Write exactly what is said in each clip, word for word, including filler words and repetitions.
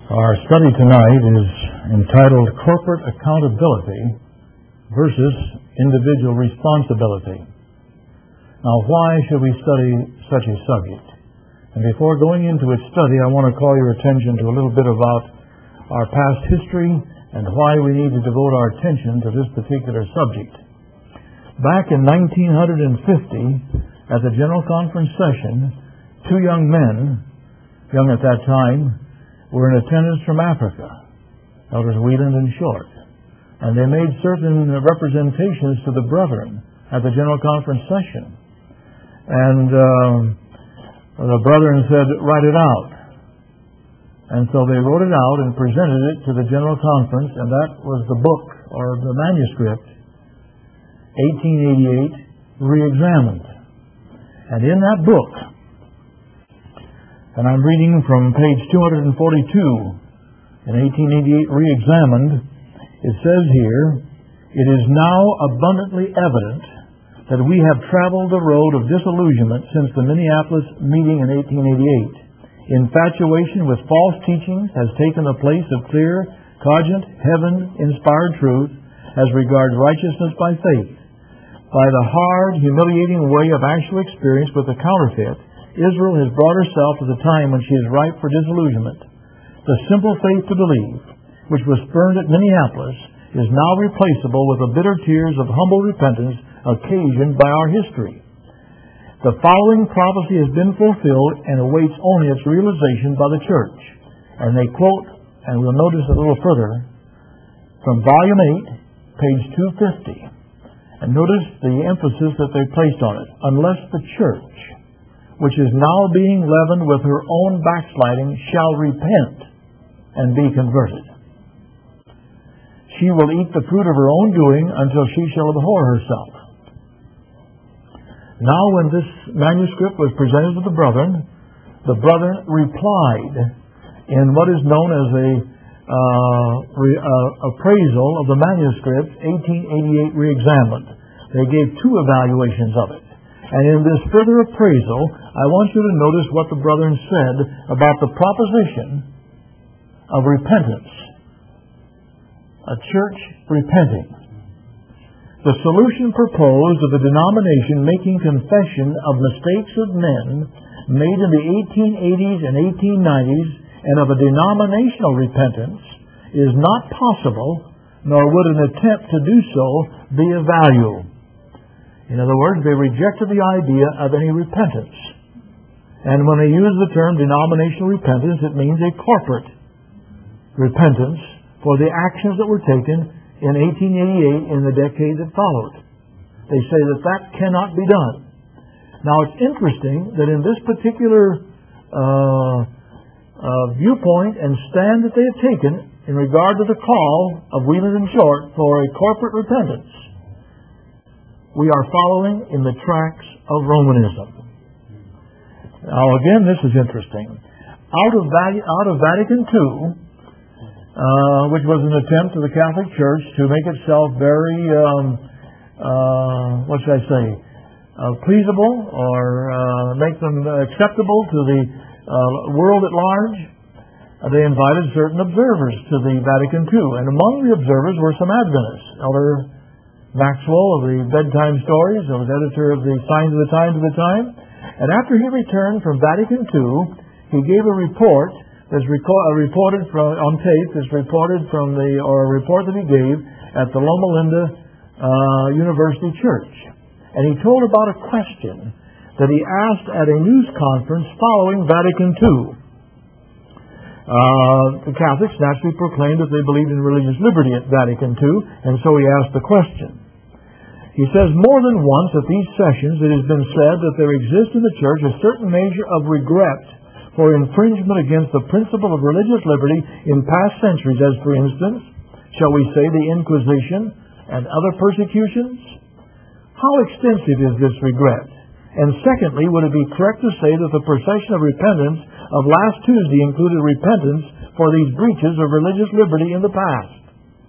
Our study tonight is entitled Corporate Accountability versus Individual Responsibility. Now, why should we study such a subject? And before going into its study, I want to call your attention to a little bit about our past history and why we need to devote our attention to this particular subject. Back in nineteen fifty, at the General Conference session, two young men, young at that time, were in attendance from Africa, Elders Wieland and Short. And they made certain representations to the brethren at the General Conference session. And um, the brethren said, write it out. And so they wrote it out and presented it to the General Conference, and that was the book, or the manuscript, eighteen eighty-eight, Re-Examined. And in that book, and I'm reading from page two forty-two in eighteen eighty-eight, Re-Examined, it says here, it is now abundantly evident that we have traveled the road of disillusionment since the Minneapolis meeting in eighteen eighty-eight. Infatuation with false teachings has taken the place of clear, cogent, heaven-inspired truth as regards righteousness by faith. By the hard, humiliating way of actual experience with the counterfeit, Israel has brought herself to the time when she is ripe for disillusionment. The simple faith to believe, which was spurned at Minneapolis, is now replaceable with the bitter tears of humble repentance occasioned by our history. The following prophecy has been fulfilled and awaits only its realization by the church. And they quote, and we'll notice a little further, from Volume eight, page two fifty. And notice the emphasis that they placed on it. Unless the church, which is now being leavened with her own backsliding, shall repent and be converted, she will eat the fruit of her own doing until she shall abhor herself. Now when this manuscript was presented to the brethren, the brethren replied in what is known as a uh, re, uh, appraisal of the manuscript, eighteen eighty-eight Re-Examined. They gave two evaluations of it. And in this further appraisal, I want you to notice what the brethren said about the proposition of repentance. A church repenting. The solution proposed of the denomination making confession of mistakes of men made in the eighteen eighties and eighteen nineties and of a denominational repentance is not possible, nor would an attempt to do so be of value. In other words, they rejected the idea of any repentance. And when they use the term denominational repentance, it means a corporate repentance for the actions that were taken in eighteen eighty-eight in the decade that followed. They say that that cannot be done. Now it's interesting that in this particular uh, uh, viewpoint and stand that they have taken in regard to the call of Wieland and Short for a corporate repentance, we are following in the tracks of Romanism. Now again, this is interesting. Out of, out of Vatican two, Uh, which was an attempt of the Catholic Church to make itself very, um, uh, what should I say, uh, pleasable or uh, make them acceptable to the uh, world at large. Uh, they invited certain observers to the Vatican two, and among the observers were some Adventists. Elder Maxwell of the Bedtime Stories, who was editor of the Signs of the Times of the time, and after he returned from Vatican two, he gave a report that's reco- uh, reported from on tape. Is reported from the or a report that he gave at the Loma Linda uh, University Church, and he told about a question that he asked at a news conference following Vatican two. Uh, the Catholics naturally proclaimed that they believed in religious liberty at Vatican two, and so he asked the question. He says, more than once at these sessions it has been said that there exists in the Church a certain measure of regret for infringement against the principle of religious liberty in past centuries, as for instance, shall we say, the Inquisition and other persecutions? How extensive is this regret? And secondly, would it be correct to say that the procession of repentance of last Tuesday included repentance for these breaches of religious liberty in the past?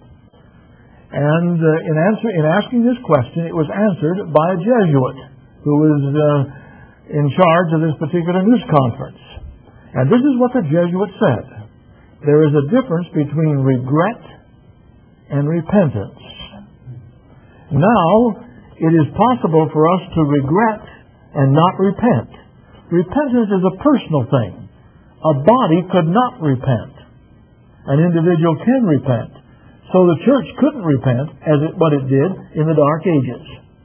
And uh, in, answer, in asking this question, it was answered by a Jesuit who was uh, in charge of this particular news conference. And this is what the Jesuit said. there is a difference between regret and repentance. Now, it is possible for us to regret and not repent. Repentance is a personal thing. A body could not repent. An individual can repent. So the church couldn't repent as it, what it did in the Dark Ages.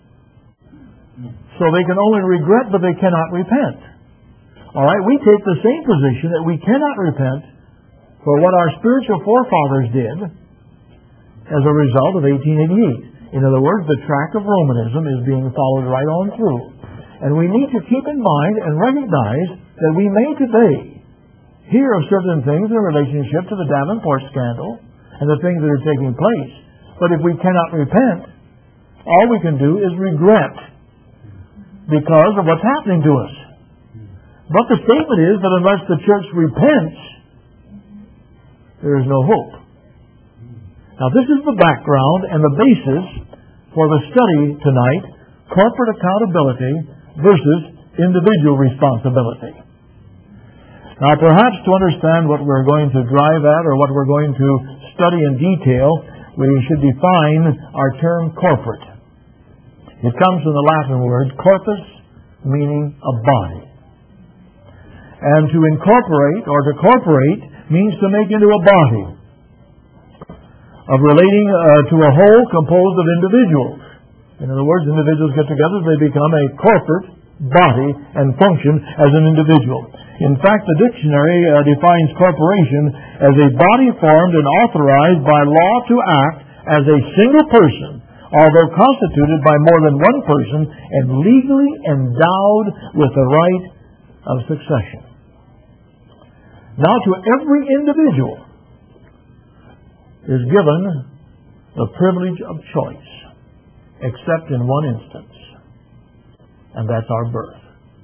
So they can only regret, but they cannot repent. All right, we take the same position that we cannot repent for what our spiritual forefathers did as a result of eighteen eighty-eight. In other words, the track of Romanism is being followed right on through. And we need to keep in mind and recognize that we may today hear of certain things in relationship to the Davenport scandal and the things that are taking place. But if we cannot repent, all we can do is regret because of what's happening to us. But the statement is that unless the church repents, there is no hope. Now this is the background and the basis for the study tonight, corporate accountability versus individual responsibility. Now perhaps to understand what we're going to drive at or what we're going to study in detail, we should define our term corporate. It comes from the Latin word corpus, meaning a body. And to incorporate or to corporate means to make into a body, of relating uh, to a whole composed of individuals. In other words, individuals get together, they become a corporate body and function as an individual. In fact, the dictionary uh, defines corporation as a body formed and authorized by law to act as a single person, although constituted by more than one person and legally endowed with the right of succession. Now, to every individual is given the privilege of choice, except in one instance, and that's our birth.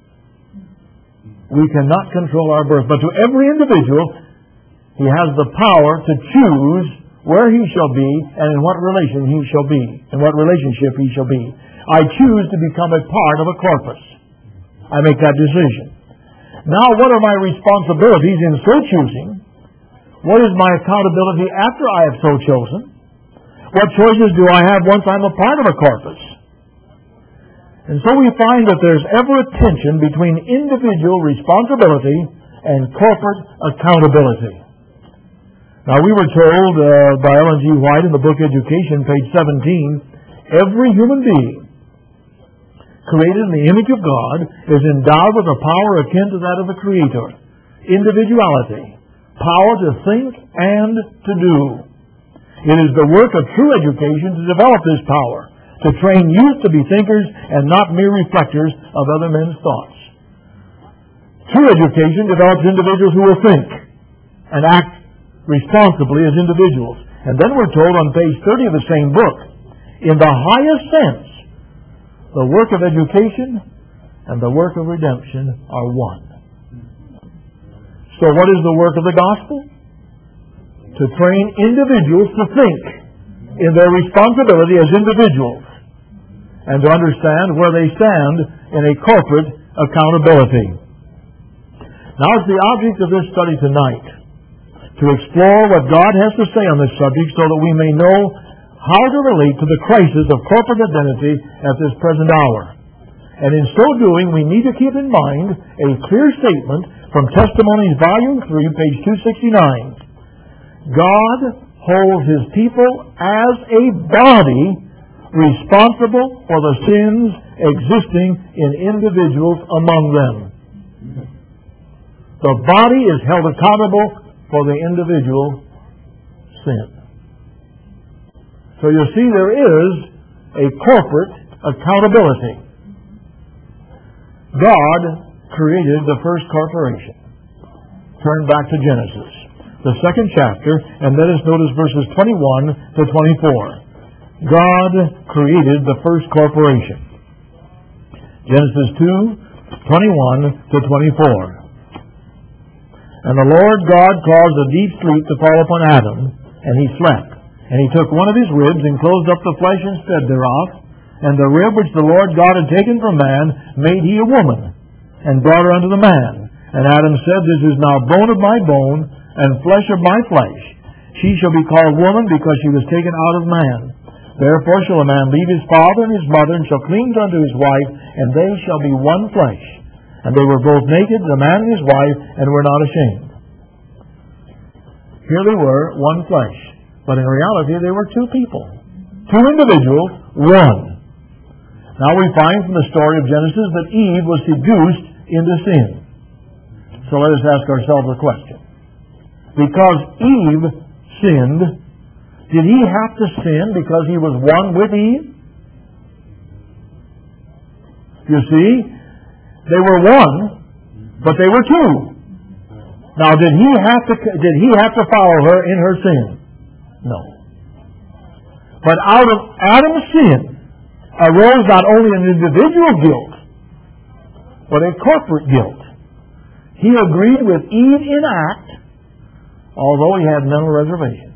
We cannot control our birth, but to every individual, he has the power to choose where he shall be and in what relation he shall be, in what relationship he shall be. I choose to become a part of a corpus. I make that decision. Now, what are my responsibilities in so choosing? What is my accountability after I have so chosen? What choices do I have once I'm a part of a corpus? And so we find that there's ever a tension between individual responsibility and corporate accountability. Now, we were told uh, by Ellen G. White in the book Education, page seventeen, every human being created in the image of God is endowed with a power akin to that of the Creator. Individuality. Power to think and to do. It is the work of true education to develop this power, to train youth to be thinkers and not mere reflectors of other men's thoughts. True education develops individuals who will think and act responsibly as individuals. And then we're told on page thirty of the same book, in the highest sense, the work of education and the work of redemption are one. So what is the work of the gospel? To train individuals to think in their responsibility as individuals and to understand where they stand in a corporate accountability. Now it's the object of this study tonight to explore what God has to say on this subject so that we may know how to relate to the crisis of corporate identity at this present hour. And in so doing, we need to keep in mind a clear statement from Testimonies, Volume three, page two sixty-nine. God holds His people as a body responsible for the sins existing in individuals among them. The body is held accountable for the individual sin. So you see, there is a corporate accountability. God created the first corporation. Turn back to Genesis, the second chapter, and let us notice verses twenty-one to twenty-four. God created the first corporation. Genesis two, twenty-one to twenty-four. And the Lord God caused a deep sleep to fall upon Adam, and he slept. And he took one of his ribs and closed up the flesh instead thereof, and the rib which the Lord God had taken from man made he a woman, and brought her unto the man. And Adam said, This is now bone of my bone, and flesh of my flesh. She shall be called woman, because she was taken out of man. Therefore shall a man leave his father and his mother, and shall cleave unto his wife, and they shall be one flesh. And they were both naked, the man and his wife, and were not ashamed. Here they were, one flesh. But in reality, they were two people. Two individuals, one. Now we find from the story of Genesis that Eve was seduced into sin. So let us ask ourselves a question. Because Eve sinned, did he have to sin because he was one with Eve? You see, they were one, but they were two. Now, did he have to did he have to follow her in her sin? No. But out of Adam's sin arose not only an individual guilt, but a corporate guilt. He agreed with Eve in act, although he had mental reservations.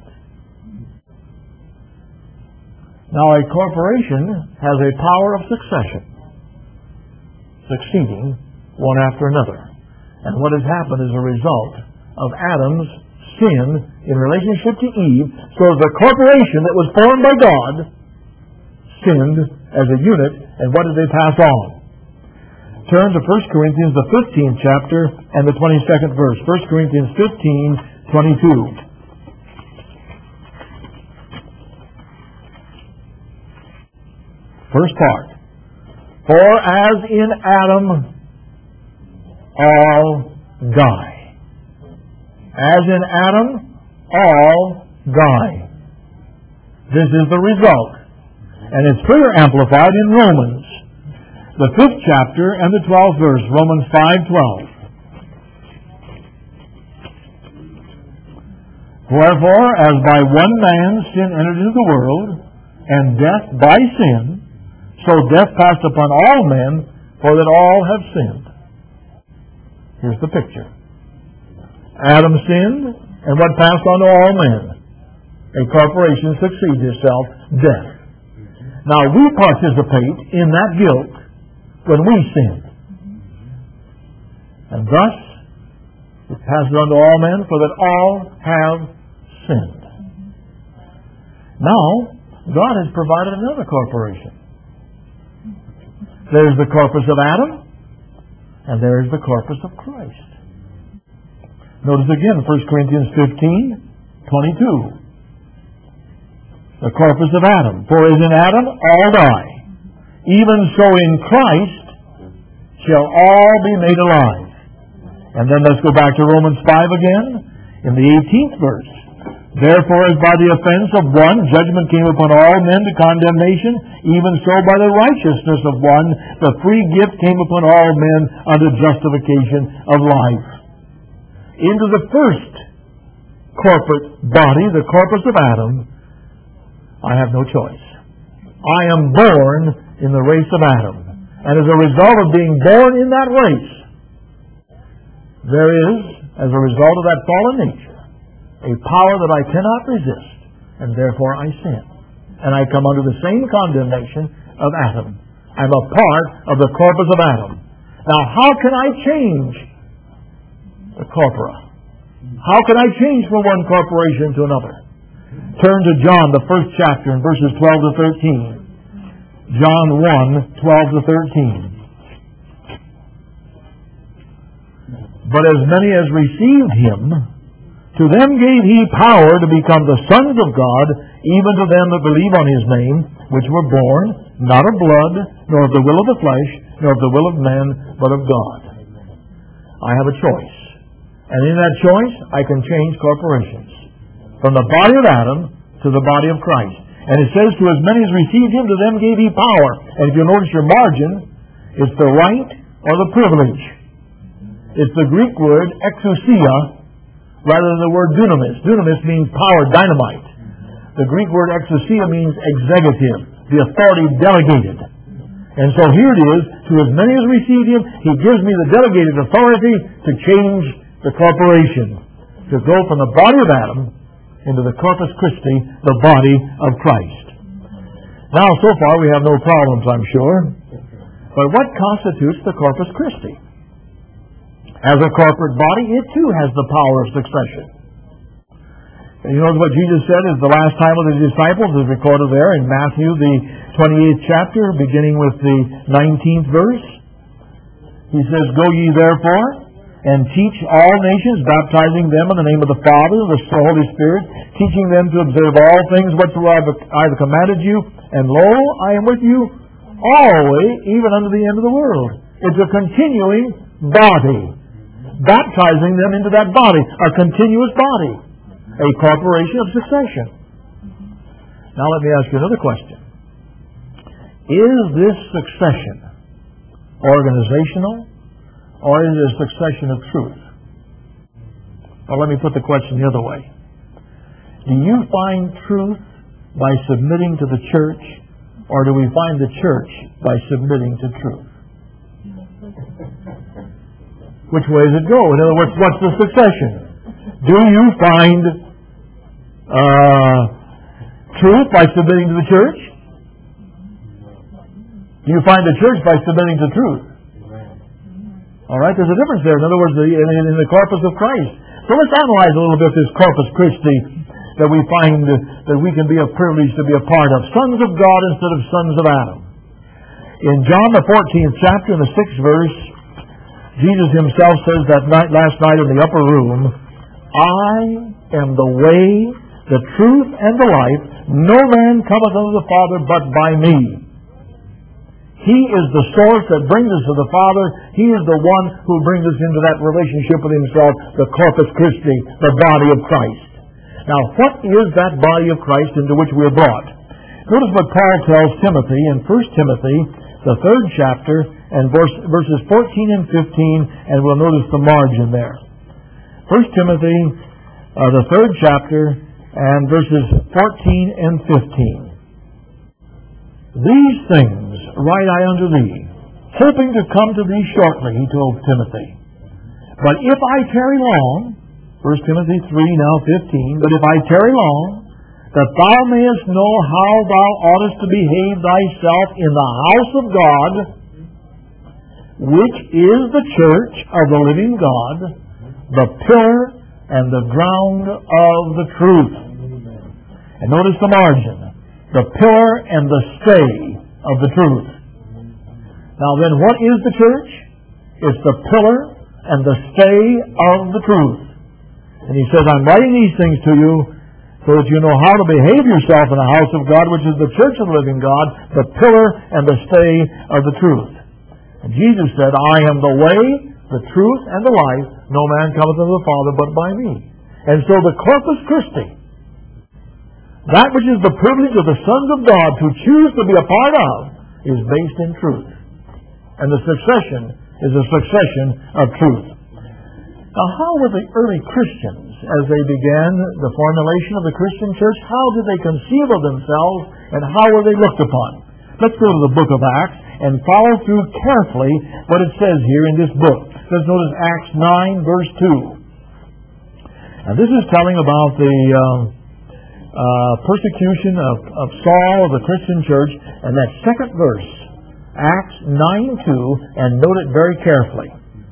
Now, a corporation has a power of succession, succeeding one after another. And what has happened as a result of Adam's sin in relationship to Eve, so the corporation that was formed by God sinned as a unit, and what did they pass on? Turn to First Corinthians, the fifteenth chapter, and the twenty-second verse. First Corinthians fifteen, twenty-two. First part. For as in Adam all die. As in Adam, all die. This is the result. And it's further amplified in Romans, the fifth chapter and the twelfth verse, Romans five twelve. Wherefore, as by one man sin entered into the world, and death by sin, so death passed upon all men, for that all have sinned. Here's the picture. Adam sinned, and what passed on to all men? A corporation succeeds itself, death. Now we participate in that guilt when we sin. And thus, it passes on to all men, for that all have sinned. Now, God has provided another corporation. There's the corpus of Adam, and there's the corpus of Christ. Notice again, First Corinthians fifteen, twenty-two. The corpus of Adam. For as in Adam all die, even so in Christ shall all be made alive. And then let's go back to Romans five again, in the eighteenth verse. Therefore, as by the offense of one judgment came upon all men to condemnation, even so by the righteousness of one the free gift came upon all men unto justification of life. Into the first corporate body, the corpus of Adam, I have no choice. I am born in the race of Adam. And as a result of being born in that race, there is, as a result of that fallen nature, a power that I cannot resist, and therefore I sin. And I come under the same condemnation of Adam. I'm a part of the corpus of Adam. Now, how can I change the corpora? How can I change from one corporation to another? Turn to John, the first chapter, in verses twelve to thirteen. John one, twelve to thirteen. But as many as received him, to them gave he power to become the sons of God, even to them that believe on his name, which were born, not of blood, nor of the will of the flesh, nor of the will of man, but of God. I have a choice. And in that choice, I can change corporations. From the body of Adam to the body of Christ. And it says, to as many as received him, to them gave he power. And if you notice your margin, it's the right or the privilege. It's the Greek word exousia, rather than the word dunamis. Dunamis means power, dynamite. The Greek word exousia means executive, the authority delegated. And so here it is, to as many as received him, he gives me the delegated authority to change the corporation, to go from the body of Adam into the Corpus Christi, the body of Christ. Now, so far we have no problems, I'm sure. But what constitutes the Corpus Christi? As a corporate body, it too has the power of succession. You know what Jesus said is the last time of the disciples is recorded there in Matthew, the twenty-eighth chapter, beginning with the nineteenth verse. He says, "Go ye therefore, and teach all nations, baptizing them in the name of the Father, and the Holy Spirit, teaching them to observe all things whatsoever I have commanded you. And lo, I am with you always, even unto the end of the world." It's a continuing body. Baptizing them into that body, a continuous body. A corporation of succession. Now let me ask you another question. Is this succession organizational, or is it a succession of truth? Or let me put the question the other way. Do you find truth by submitting to the church, or do we find the church by submitting to truth? Which way does it go? In other words, what's the succession? Do you find uh, truth by submitting to the church? Do you find the church by submitting to truth? All right, there's a difference there. In other words, the, in, in the corpus of Christ. So let's analyze a little bit this corpus Christi that we find uh, that we can be a privilege to be a part of. Sons of God instead of sons of Adam. In John the fourteenth chapter, in the sixth verse, Jesus himself says that night, last night in the upper room, "I am the way, the truth, and the life. No man cometh unto the Father but by me." He is the source that brings us to the Father. He is the one who brings us into that relationship with himself, the Corpus Christi, the body of Christ. Now, what is that body of Christ into which we are brought? Notice what Paul tells Timothy in First Timothy, the third chapter, and verse, verses fourteen and fifteen, and we'll notice the margin there. First Timothy, uh, the third chapter, and verses fourteen and fifteen. "These things write I unto thee, hoping to come to thee shortly," he told Timothy. "But if I tarry long," First Timothy three, now fifteen, "but if I tarry long, that thou mayest know how thou oughtest to behave thyself in the house of God, which is the church of the living God, the pillar and the ground of the truth." And notice the margin. The pillar and the stay of the truth. Now then, what is the church? It's the pillar and the stay of the truth. And he says, "I'm writing these things to you so that you know how to behave yourself in the house of God, which is the church of the living God, the pillar and the stay of the truth." And Jesus said, "I am the way, the truth, and the life. No man cometh unto the Father but by me." And so the Corpus Christi, that which is the privilege of the sons of God to choose to be a part of, is based in truth. And the succession is a succession of truth. Now, how were the early Christians, as they began the formulation of the Christian church, how did they conceive of themselves, and how were they looked upon? Let's go to the book of Acts and follow through carefully what it says here in this book. Let's notice Acts nine, verse two. And this is telling about the uh, uh, persecution of, of Saul of the Christian church, and that second verse, Acts nine two, and note it very carefully.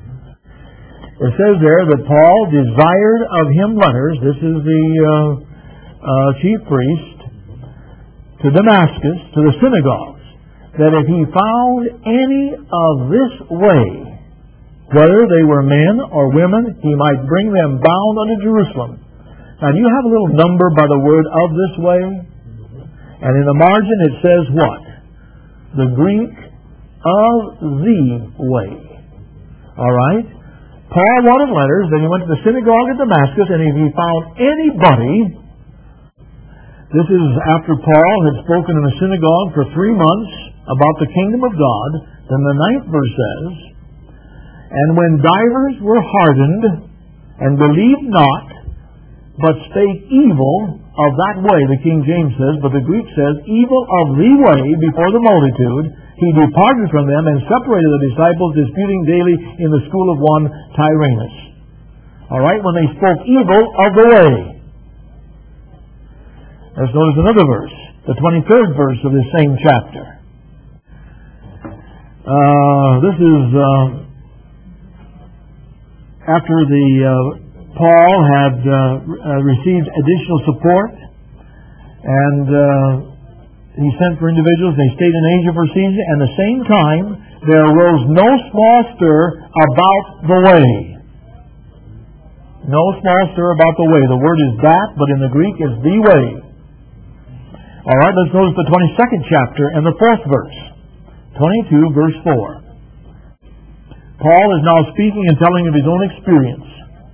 It says there that Paul desired of him letters, this is the uh, uh, chief priest, to Damascus, to the synagogues, that if he found any of this way, whether they were men or women, he might bring them bound unto Jerusalem. Now, do you have a little number by the word "of this way"? And in the margin it says what? The Greek "of the way." All right? Paul wanted letters, then he went to the synagogue at Damascus, and if he found anybody, this is after Paul had spoken in the synagogue for three months about the kingdom of God, then the ninth verse says, "And when divers were hardened, and believed not, but spake evil of that way," the King James says, but the Greek says, "evil of the way before the multitude, he departed from them and separated the disciples, disputing daily in the school of one Tyrannus." All right, when they spoke evil of the way. Let's notice another verse, the twenty-third verse of this same chapter. Uh, this is uh, after the uh, Paul had uh, uh, received additional support, and uh, he sent for individuals. They stayed in Asia for a season, and at the same time, there arose no small stir about the way. No small stir about the way. The word is that, but in the Greek is the way. All right, let's notice the twenty-second chapter and the fourth verse. twenty-two, verse four. Paul is now speaking and telling of his own experience.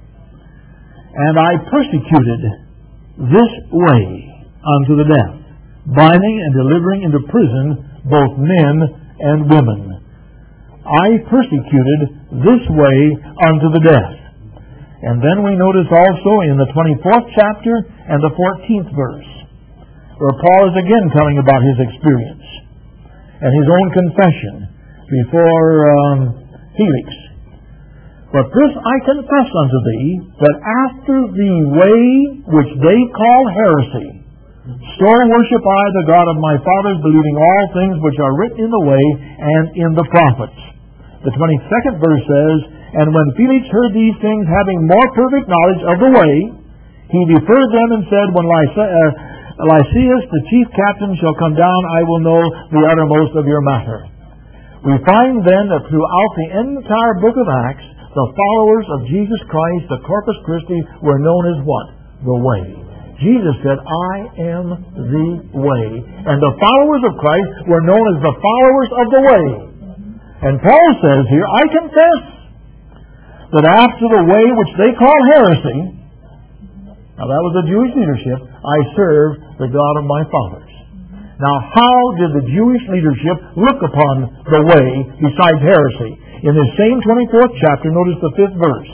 And I persecuted this way unto the death, binding and delivering into prison both men and women. I persecuted this way unto the death. And then we notice also in the twenty-fourth chapter and the fourteenth verse, where Paul is again telling about his experience and his own confession before um, Felix. But this I confess unto thee, that after the way which they call heresy, so worship I the God of my fathers, believing all things which are written in the way and in the prophets. The twenty-second verse says, And when Felix heard these things, having more perfect knowledge of the way, he deferred them and said, When Lysa- uh, Lysias, the chief captain, shall come down, I will know the uttermost of your matter. We find then that throughout the entire book of Acts, the followers of Jesus Christ, the Corpus Christi, were known as what? The way. Jesus said, I am the way. And the followers of Christ were known as the followers of the way. And Paul says here, I confess that after the way which they call heresy, now that was the Jewish leadership, I serve the God of my fathers. Now how did the Jewish leadership look upon the way besides heresy? In this same twenty-fourth chapter, notice the fifth verse.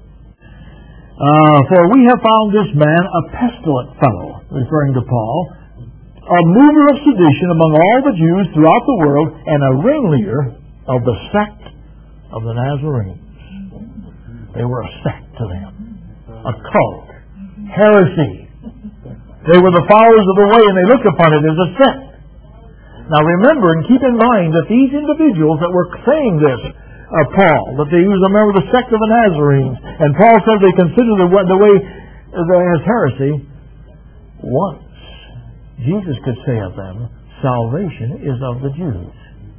Uh, For we have found this man a pestilent fellow, referring to Paul, a mover of sedition among all the Jews throughout the world, and a ringleader of the sect of the Nazarenes. They were a sect to them, a cult, heresy. They were the followers of the way, and they looked upon it as a sect. Now remember and keep in mind that these individuals that were saying this, uh, Paul, that they was a member of the sect of the Nazarenes, and Paul said they consider the, the way as heresy. Once Jesus could say of them, salvation is of the Jews.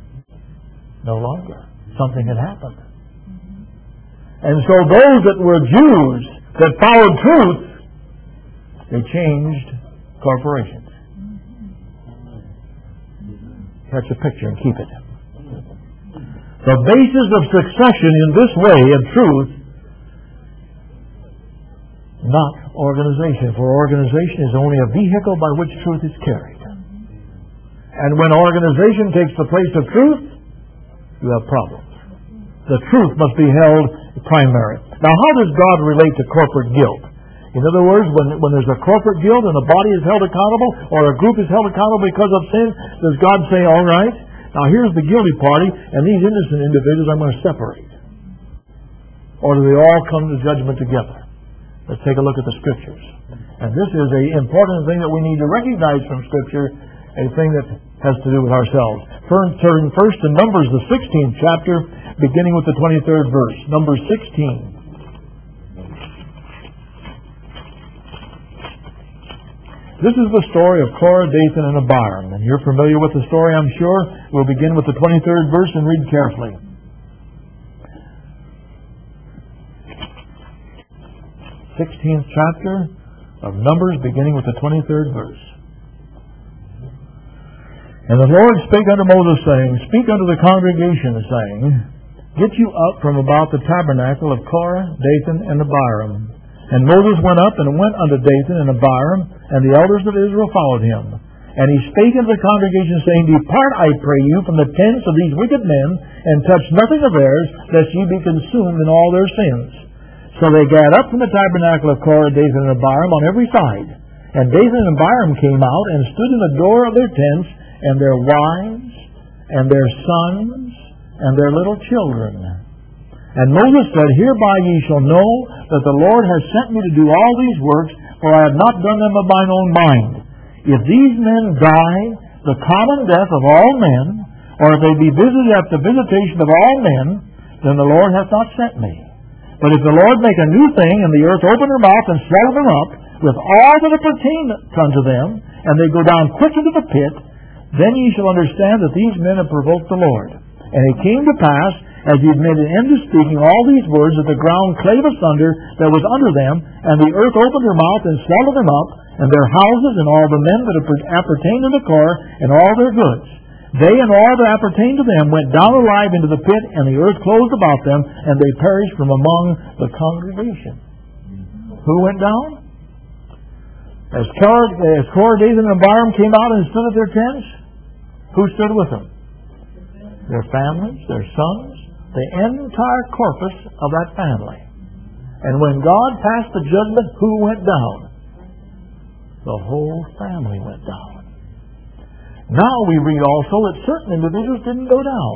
No longer. Something had happened. And so those that were Jews that followed truth, they changed corporations. Catch a picture and keep it. The basis of succession in this way of truth, not organization, for organization is only a vehicle by which truth is carried. And when organization takes the place of truth, you have problems. The truth must be held primary. Now, how does God relate to corporate guilt? In other words, when, when there's a corporate guilt and a body is held accountable, or a group is held accountable because of sin, does God say, all right, now here's the guilty party, and these innocent individuals I'm going to separate? Or do they all come to judgment together? Let's take a look at the Scriptures. And this is an important thing that we need to recognize from Scripture, a thing that has to do with ourselves. Turn first to Numbers, the sixteenth chapter, beginning with the twenty-third verse. Numbers sixteen. This is the story of Korah, Dathan, and Abiram. And you're familiar with the story, I'm sure. We'll begin with the twenty-third verse and read carefully. sixteenth chapter of Numbers, beginning with the twenty-third verse. And the Lord spake unto Moses, saying, Speak unto the congregation, saying, Get you up from about the tabernacle of Korah, Dathan, and Abiram. And Moses went up and went unto Dathan and Abiram, and the elders of Israel followed him. And he spake unto the congregation, saying, Depart, I pray you, from the tents of these wicked men, and touch nothing of theirs, lest ye be consumed in all their sins. So they gat up from the tabernacle of Korah, Dathan, and Abiram on every side. And Dathan and Abiram came out, and stood in the door of their tents, and their wives, and their sons, and their little children. And Moses said, Hereby ye shall know that the Lord has sent me to do all these works, for I have not done them of mine own mind. If these men die the common death of all men, or if they be visited at the visitation of all men, then the Lord hath not sent me. But if the Lord make a new thing, and the earth open her mouth and swallow them up, with all that appertain unto them, and they go down quick into the pit, then ye shall understand that these men have provoked the Lord. And it came to pass, as he had made an end of speaking all these words, that the ground clave asunder that was under them, and the earth opened her mouth and swallowed them up, and their houses, and all the men that appertained to the Korah, and all their goods. They and all that appertained to them went down alive into the pit, and the earth closed about them, and they perished from among the congregation. Who went down? As Korah, as Korah, Dathan, and Abiram came out and stood at their tents, who stood with them? Their families, their sons, the entire corpus of that family. And when God passed the judgment, who went down? The whole family went down. Now we read also that certain individuals didn't go down.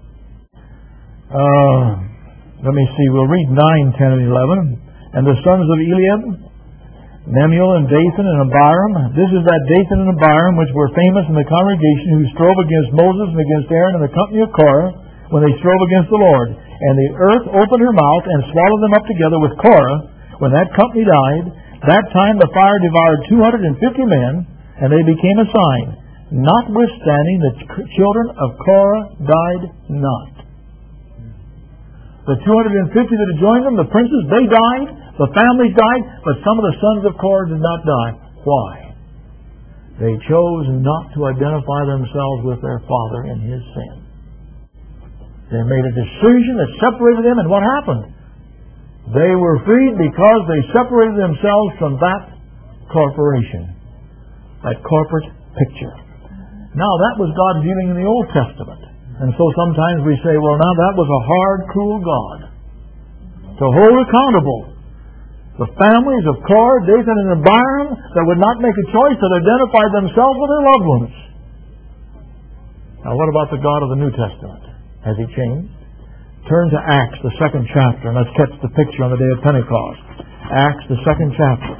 Uh, let me see, we'll read nine, ten, and eleven. And the sons of Eliab, Nemuel and Dathan and Abiram. This is that Dathan and Abiram which were famous in the congregation, who strove against Moses and against Aaron and the company of Korah, when they strove against the Lord. And the earth opened her mouth and swallowed them up together with Korah. When that company died, that time the fire devoured two hundred fifty men, and they became a sign. Notwithstanding, the children of Korah died not. The two hundred fifty that had joined them, the princes, they died, the families died, but some of the sons of Korah did not die. Why? They chose not to identify themselves with their father in his sin. They made a decision that separated them, and what happened? They were freed because they separated themselves from that corporation, that corporate picture. Now, that was God dealing in the Old Testament. And so sometimes we say, well, now that was a hard, cruel God to hold accountable the families of Korah, Dathan, and Abiram that would not make a choice that identified themselves with their loved ones. Now, what about the God of the New Testament? Has he changed? Turn to Acts, the second chapter, and let's catch the picture on the day of Pentecost. Acts, the second chapter.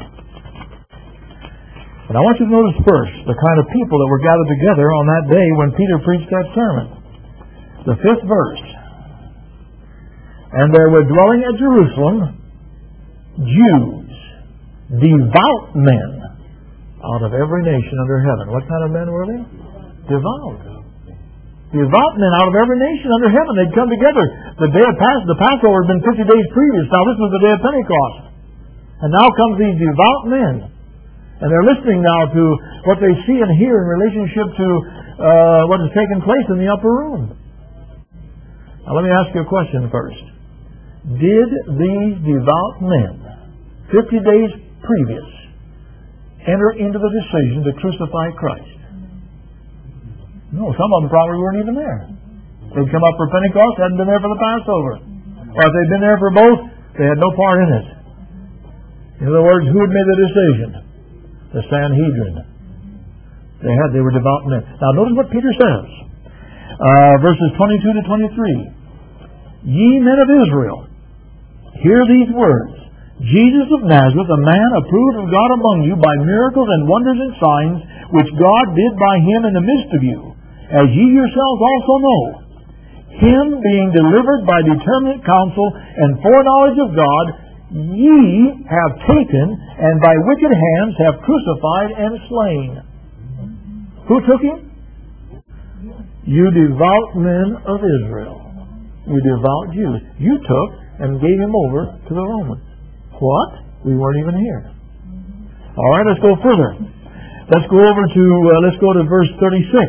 And I want you to notice first the kind of people that were gathered together on that day when Peter preached that sermon. The fifth verse. And there were dwelling at Jerusalem Jews, devout men, out of every nation under heaven. What kind of men were they? Devout. Devout men out of every nation under heaven. They'd come together. The day of Pas- the Passover had been fifty days previous. Now this was the day of Pentecost. And now comes these devout men. And they're listening now to what they see and hear in relationship to uh, what has taken place in the upper room. Now let me ask you a question first. Did these devout men, fifty days previous, enter into the decision to crucify Christ? No, some of them probably weren't even there. They'd come up for Pentecost, hadn't been there for the Passover. Or if they'd been there for both, they had no part in it. In other words, who had made the decision? The Sanhedrin. They had, they were devout men. Now notice what Peter says. Uh, verses twenty-two to twenty-three. Ye men of Israel, hear these words. Jesus of Nazareth, a man approved of God among you by miracles and wonders and signs, which God did by him in the midst of you, as ye yourselves also know. Him being delivered by determinate counsel and foreknowledge of God, ye have taken, and by wicked hands have crucified and slain. Who took him? You devout men of Israel. You devout Jews. You took and gave him over to the Romans. What? We weren't even here. All right, let's go further. Let's go over to uh, let's go to verse thirty-six.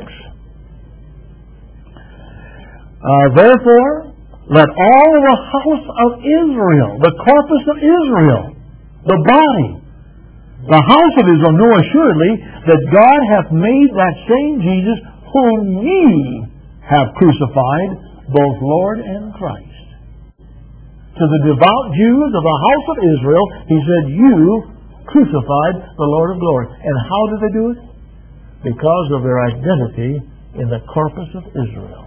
Uh, Therefore, let all of the house of Israel, the corpus of Israel, the body, the house of Israel, know assuredly that God hath made that same Jesus whom ye have crucified, both Lord and Christ. To the devout Jews of the house of Israel, he said, you crucified the Lord of glory. And how did they do it? Because of their identity in the corpus of Israel.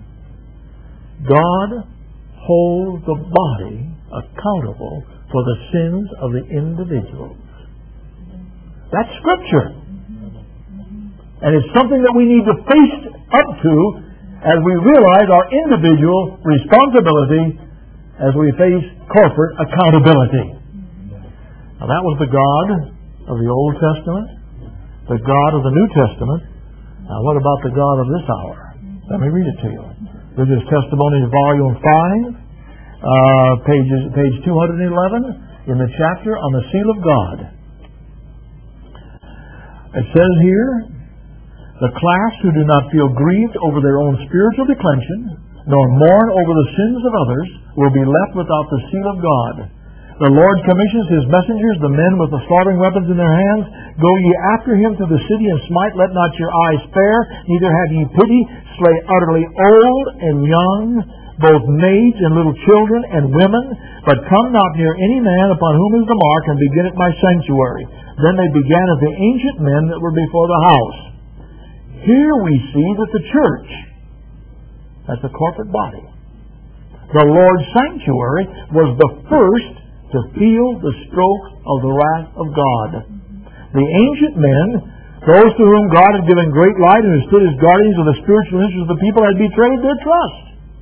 God holds the body accountable for the sins of the individuals. That's Scripture. And it's something that we need to face up to as we realize our individual responsibility as we face corporate accountability. Now that was the God of the Old Testament, the God of the New Testament. Now what about the God of this hour? Let me read it to you. This is Testimonies, Volume five, uh, pages, page two hundred eleven, in the chapter on the seal of God. It says here, the class who do not feel grieved over their own spiritual declension, nor mourn over the sins of others, will be left without the seal of God. The Lord commissions His messengers, the men with the slaughtering weapons in their hands, Go ye after him to the city and smite, let not your eyes spare, neither have ye pity, slay utterly old and young, both maids and little children and women, but come not near any man upon whom is the mark, and begin at my sanctuary. Then they began at the ancient men that were before the house. Here we see that the church, that's a corporate body, the Lord's sanctuary, was the first to feel the stroke of the wrath of God. The ancient men, those to whom God had given great light and who stood as guardians of the spiritual interests of the people, had betrayed their trust.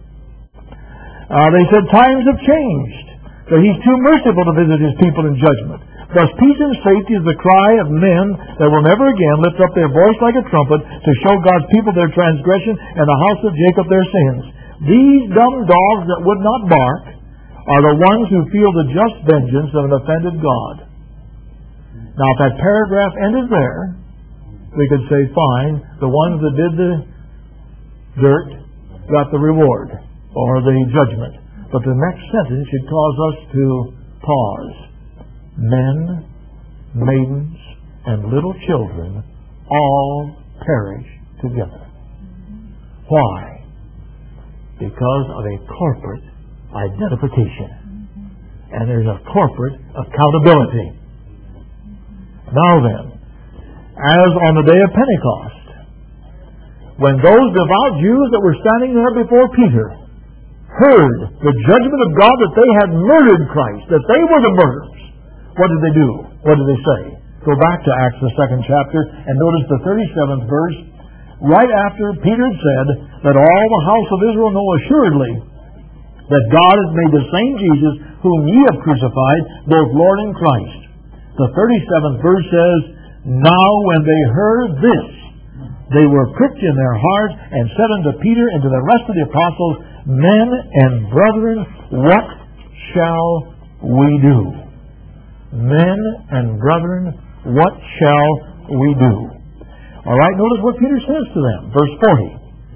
Uh, they said times have changed, that He's too merciful to visit His people in judgment. Thus peace and safety is the cry of men that will never again lift up their voice like a trumpet to show God's people their transgression and the house of Jacob their sins. These dumb dogs that would not bark are the ones who feel the just vengeance of an offended God. Now if that paragraph ended there, we could say, fine, the ones that did the dirt got the reward or the judgment. But the next sentence should cause us to pause. Men, maidens, and little children all perish together. Why? Because of a corporate identification. And there's a corporate accountability. Now then, as on the day of Pentecost, when those devout Jews that were standing there before Peter heard the judgment of God that they had murdered Christ, that they were the murderers, what did they do? What did they say? Go back to Acts, the second chapter, and notice the thirty-seventh verse. Right after Peter had said, "Let all the house of Israel know assuredly that God has made the same Jesus whom ye have crucified, both Lord and Christ." The thirty-seventh verse says, "Now when they heard this, they were pricked in their hearts, and said unto Peter and to the rest of the apostles, Men and brethren, what shall we do?" Men and brethren, what shall we do? All right, notice what Peter says to them. Verse forty.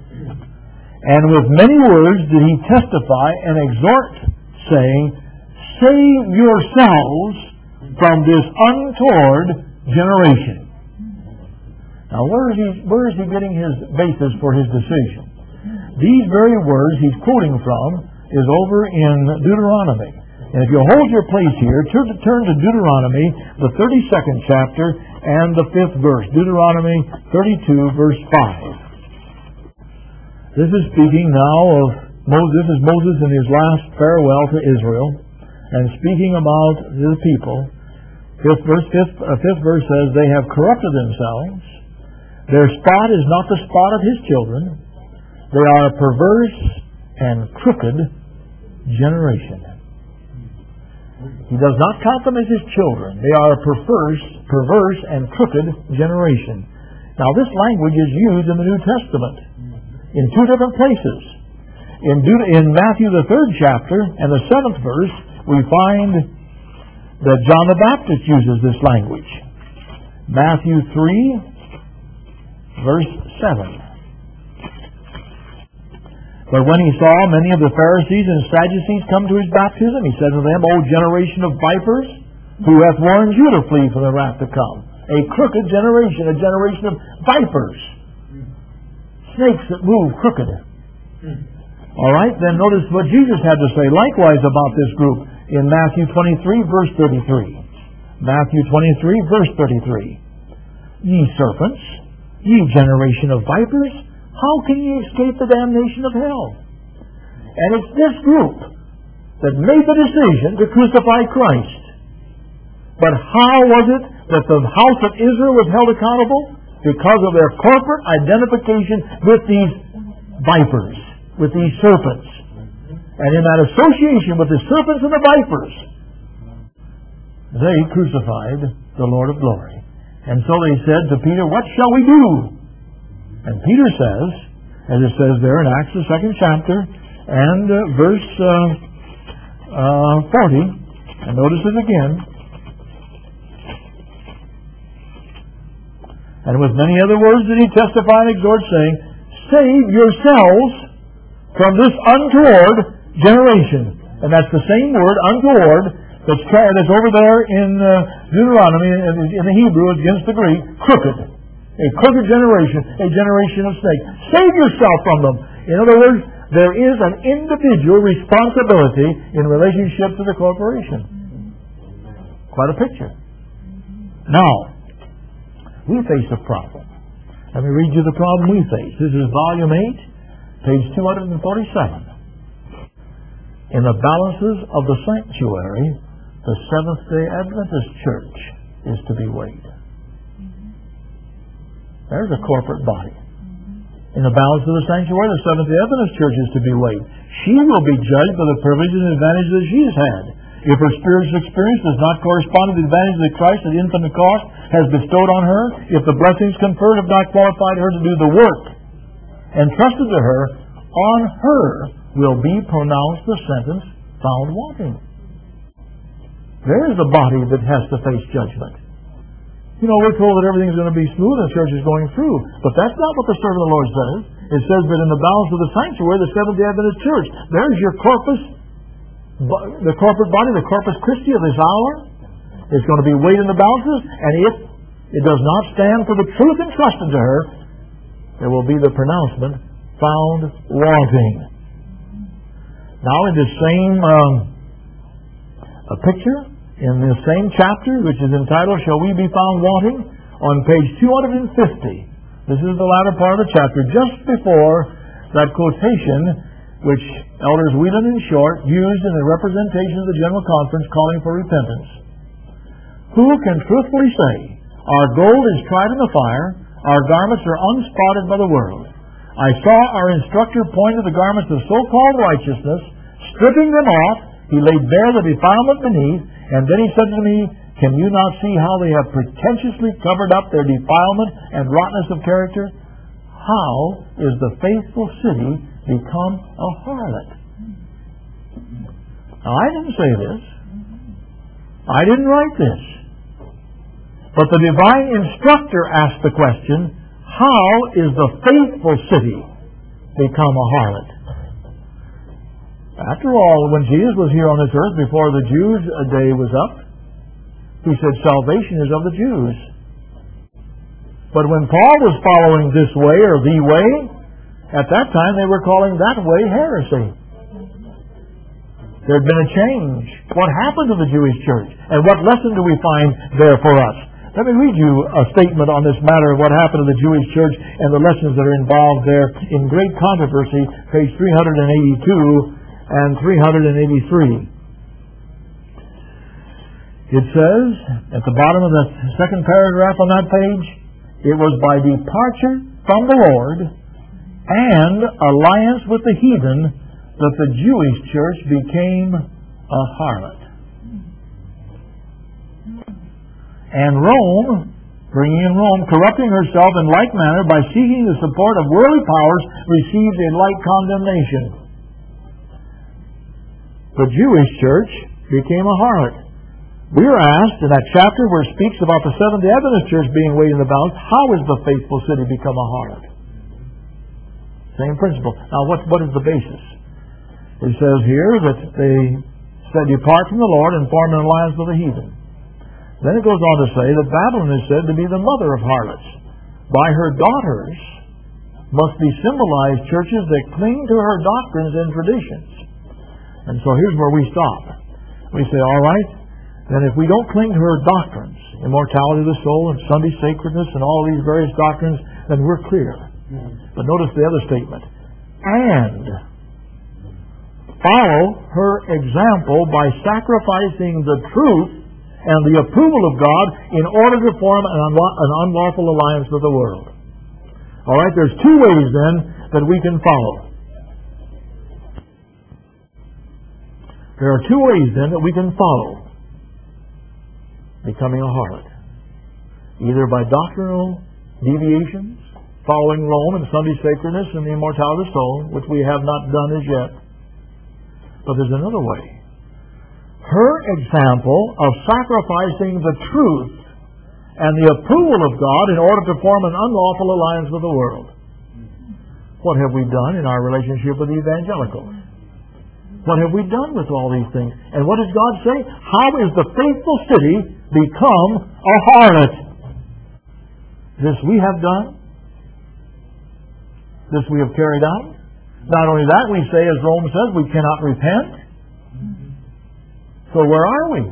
"And with many words did he testify and exhort, saying, Save yourselves from this untoward generation." Now, where is he, where is he getting his basis for his decision? These very words he's quoting from is over in Deuteronomy. And if you'll hold your place here, turn to, turn to Deuteronomy, the thirty-second chapter, and the fifth verse. Deuteronomy thirty-two, verse five. This is speaking now of Moses. This is Moses in his last farewell to Israel, and speaking about the people. Fifth verse, fifth, uh, fifth verse says, "They have corrupted themselves. Their spot is not the spot of his children. They are a perverse and crooked generation." He does not count them as his children. They are a perverse, perverse and crooked generation. Now this language is used in the New Testament in two different places. In, Deut- in Matthew the third chapter and the seventh verse, we find that John the Baptist uses this language. Matthew three, verse seven. "But when he saw many of the Pharisees and Sadducees come to his baptism, he said to them, O generation of vipers, who hath warned you to flee from the wrath to come?" A crooked generation, a generation of vipers. Snakes that move crooked. All right, then notice what Jesus had to say likewise about this group in Matthew twenty-three, verse thirty-three. Matthew twenty-three, verse thirty-three. "Ye serpents, ye generation of vipers, how can ye escape the damnation of hell?" And it's this group that made the decision to crucify Christ. But how was it that the house of Israel was held accountable? Because of their corporate identification with these vipers, with these serpents. And in that association with the serpents and the vipers, they crucified the Lord of glory. And so they said to Peter, what shall we do? And Peter says, as it says there in Acts, the second chapter, and uh, verse uh, uh, forty, and notice it again, and with many other words did he testify and exhort, saying, save yourselves from this untoward generation. And that's the same word, untoward, that's, that's over there in uh, Deuteronomy, in the Hebrew against the Greek, crooked. A crooked generation, a generation of snakes. Save yourself from them. In other words, there is an individual responsibility in relationship to the corporation. Quite a picture. Now, we face a problem. Let me read you the problem we face. This is volume eight, page two forty-seven. In the balances of the sanctuary, the Seventh-day Adventist Church is to be weighed. There's a corporate body. In the balance of the sanctuary, the Seventh-day Adventist Church is to be weighed. She will be judged by the privileges and advantages that she has had. If her spiritual experience does not correspond to the advantages that Christ at infinite cost has bestowed on her, if the blessings conferred have not qualified her to do the work entrusted to her, on her will be pronounced the sentence found wanting. There is a body that has to face judgment. You know, we're told that everything's going to be smooth and the church is going through. But that's not what the servant of the Lord says. It says that in the balance of the sanctuary, the Seventh-day Adventist Church, there's your corpus, the corporate body, the corpus Christi of this hour. It's going to be weighed in the balances, and if it does not stand for the truth entrusted to her, there will be the pronouncement, found wanting. Now, in this same um, a picture, in the same chapter, which is entitled, Shall We Be Found Wanting? On page two fifty. This is the latter part of the chapter, just before that quotation which Elders Whelan and Short used in the representation of the General Conference calling for repentance. Who can truthfully say, our gold is tried in the fire, our garments are unspotted by the world? I saw our instructor point to the garments of so-called righteousness, stripping them off, he laid bare the defilement beneath, and then he said to me, can you not see how they have pretentiously covered up their defilement and rottenness of character? How is the faithful city become a harlot? Now, I didn't say this. I didn't write this. But the divine instructor asked the question, how is the faithful city become a harlot? After all, when Jesus was here on this earth before the Jews' day was up, he said salvation is of the Jews. But when Paul was following this way or the way, at that time they were calling that way heresy. There had been a change. What happened to the Jewish church? And what lesson do we find there for us? Let me read you a statement on this matter of what happened to the Jewish church and the lessons that are involved there in Great Controversy, page three eighty-two and three eighty-three. It says, at the bottom of the second paragraph on that page, it was by departure from the Lord and alliance with the heathen that the Jewish church became a harlot. And Rome, bringing in Rome, corrupting herself in like manner by seeking the support of worldly powers, received a like condemnation. The Jewish church became a harlot. We are asked in that chapter where it speaks about the Seventh-day Adventist Church being weighed in the balance, how is the faithful city become a harlot? Same principle. Now, what, what is the basis? It says here that they said, depart from the Lord and form an alliance with the heathen. Then it goes on to say that Babylon is said to be the mother of harlots. By her daughters must be symbolized churches that cling to her doctrines and traditions. And so here's where we stop. We say, all right, then if we don't cling to her doctrines, immortality of the soul and Sunday sacredness and all these various doctrines, then we're clear. But notice the other statement. And follow her example by sacrificing the truth and the approval of God in order to form an, unla- an unlawful alliance with the world. All right, there's two ways then that we can follow. There are two ways then that we can follow becoming a harlot. Either by doctrinal deviations, following Rome and Sunday sacredness and the immortality of the soul, which we have not done as yet. But there's another way. Her example of sacrificing the truth and the approval of God in order to form an unlawful alliance with the world. What have we done in our relationship with the evangelicals? What have we done with all these things? And what does God say? How is the faithful city become a harlot? This we have done. This we have carried out. Not only that, we say, as Rome says, we cannot repent. So where are we?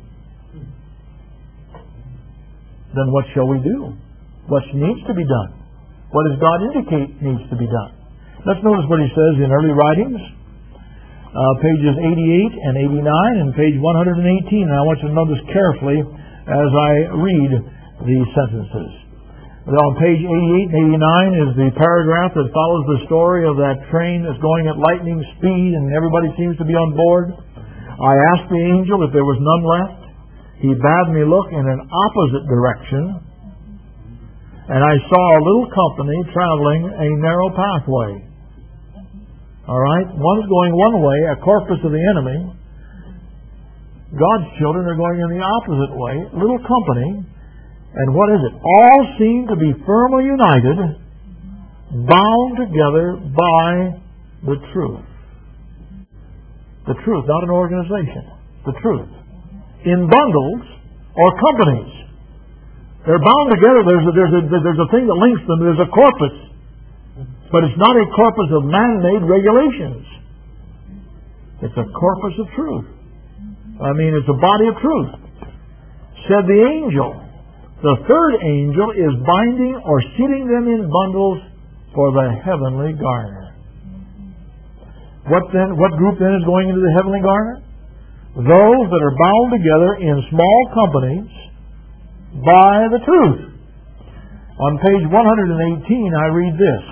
Then what shall we do? What needs to be done? What does God indicate needs to be done? Let's notice what he says in early writings, uh, pages eighty-eight and eighty-nine and page one hundred eighteen. And I want you to notice carefully as I read these sentences. On page eighty-eight and eighty-nine is the paragraph that follows the story of that train that's going at lightning speed and everybody seems to be on board. I asked the angel if there was none left. He bade me look in an opposite direction, and I saw a little company traveling a narrow pathway. All right? One's going one way, a corpus of the enemy. God's children are going in the opposite way, little company. And what is it? All seem to be firmly united, bound together by the truth. The truth, not an organization. The truth. In bundles or companies. They're bound together. There's a, there's a, there's a thing that links them. There's a corpus. But it's not a corpus of man-made regulations. It's a corpus of truth. I mean, it's a body of truth. Said the angel. The third angel is binding or sealing them in bundles for the heavenly garner. What then? What group then is going into the heavenly garner? Those that are bound together in small companies by the truth. On page one hundred eighteen, I read this.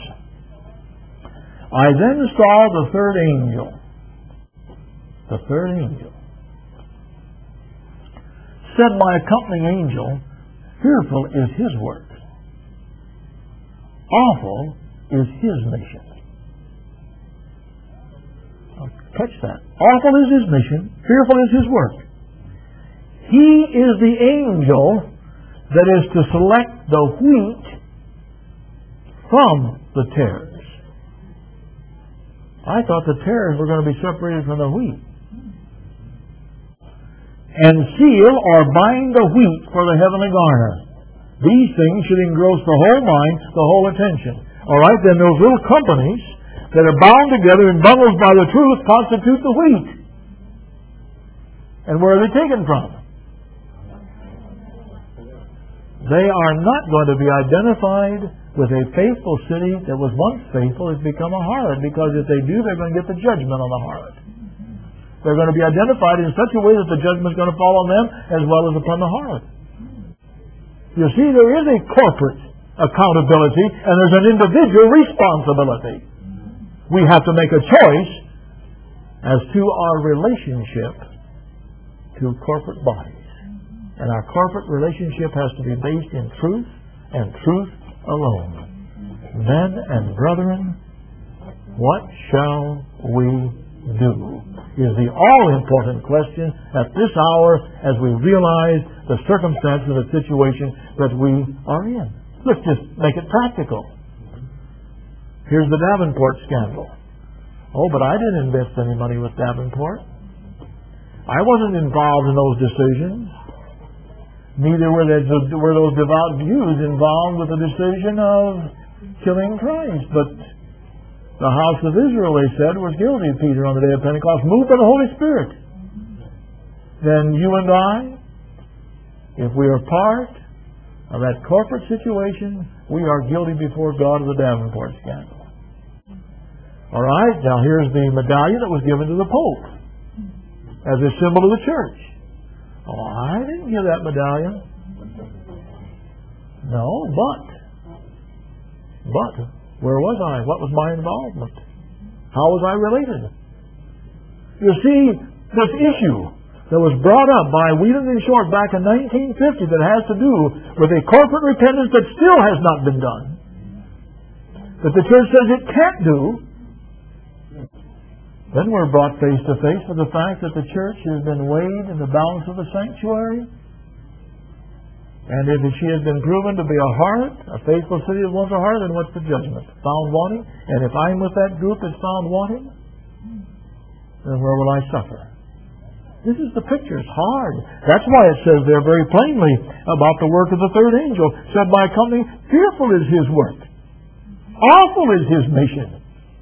I then saw the third angel. The third angel. Said my accompanying angel, fearful is his work. Awful is his mission. Now, catch that. Awful is his mission. Fearful is his work. He is the angel that is to select the wheat from the tares. I thought the tares were going to be separated from the wheat. And seal or bind the wheat for the heavenly garner. These things should engross the whole mind, the whole attention. All right, then those little companies that are bound together in bundles by the truth constitute the wheat. And where are they taken from? They are not going to be identified with a faithful city that was once faithful has become a harlot, because if they do, they're going to get the judgment on the harlot. They're going to be identified in such a way that the judgment is going to fall on them as well as upon the harlot. You see, there is a corporate accountability and there's an individual responsibility. We have to make a choice as to our relationship to corporate bodies. And our corporate relationship has to be based in truth and truth alone. Men and brethren, what shall we do? Is the all-important question at this hour as we realize the circumstances of the situation that we are in. Let's just make it practical. Here's the Davenport scandal. Oh, but I didn't invest any money with Davenport. I wasn't involved in those decisions. Neither were, they, were those devout Jews involved with the decision of killing Christ. But the house of Israel, they said, was guilty of Peter on the day of Pentecost, moved by the Holy Spirit. Then you and I, if we are part of that corporate situation, we are guilty before God of the Davenport scandal. All right, now here's the medallion that was given to the Pope as a symbol of the church. Oh, I didn't give that medallion. No, but, but, where was I? What was my involvement? How was I related? You see, this issue that was brought up by Wheelan and Short back in nineteen fifty that has to do with a corporate repentance that still has not been done, that the church says it can't do, then we're brought face to face with the fact that the church has been weighed in the balance of the sanctuary. And if she has been proven to be a harlot, a faithful city that wants a harlot, then what's the judgment? Found wanting? And if I'm with that group that's found wanting, then where will I suffer? This is the picture. It's hard. That's why it says there very plainly about the work of the third angel. Said by company, fearful is his work. Awful is his mission.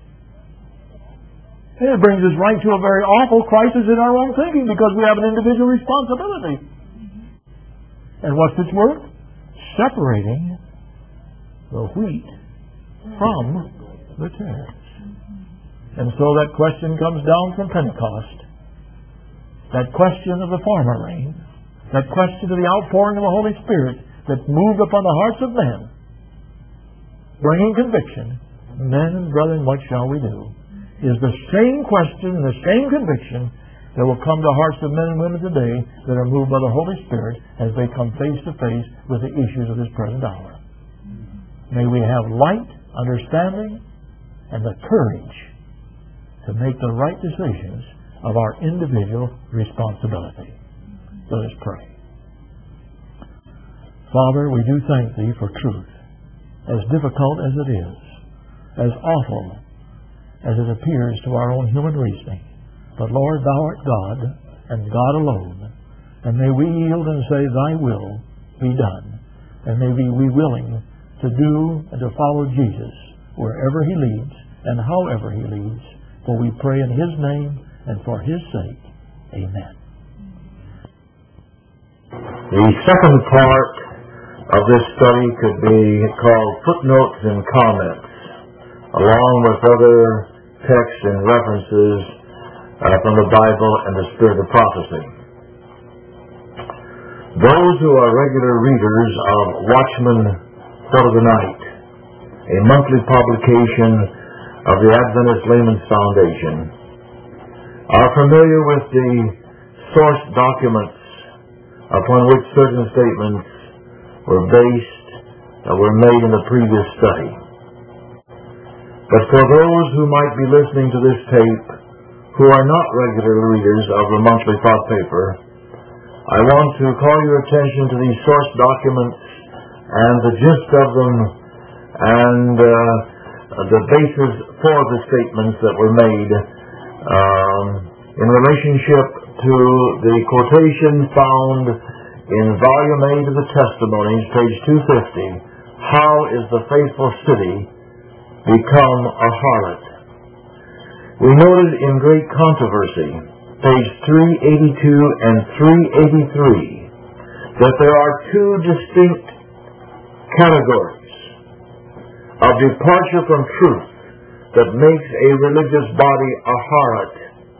And it brings us right to a very awful crisis in our own thinking because we have an individual responsibility. And what's its work? Separating the wheat from the tares. And so that question comes down from Pentecost. That question of the former rain. That question of the outpouring of the Holy Spirit that moved upon the hearts of men, bringing conviction. Men and brethren, what shall we do? Is the same question and the same conviction that will come to hearts of men and women today that are moved by the Holy Spirit as they come face to face with the issues of this present hour. May we have light, understanding, and the courage to make the right decisions of our individual responsibility. Let us pray. Father, we do thank Thee for truth, as difficult as it is, as awful as it appears to our own human reasoning. But Lord, Thou art God, and God alone. And may we yield and say, Thy will be done. And may we be willing to do and to follow Jesus wherever He leads and however He leads. For we pray in His name and for His sake. Amen. The second part of this study could be called Footnotes and Comments, along with other texts and references uh, from the Bible and the Spirit of Prophecy. Those who are regular readers of Watchman for the Night, a monthly publication of the Adventist Layman's Foundation, are familiar with the source documents upon which certain statements were based that were made in the previous study. But for those who might be listening to this tape who are not regular readers of the monthly thought paper, I want to call your attention to these source documents and the gist of them and uh, the basis for the statements that were made um, in relationship to the quotation found in Volume eight of the Testimonies, page two fifty, How is the Faithful City Become a Harlot? We noted in great controversy, page three eighty-two and three eighty-three, that there are two distinct categories of departure from truth that makes a religious body a harlot.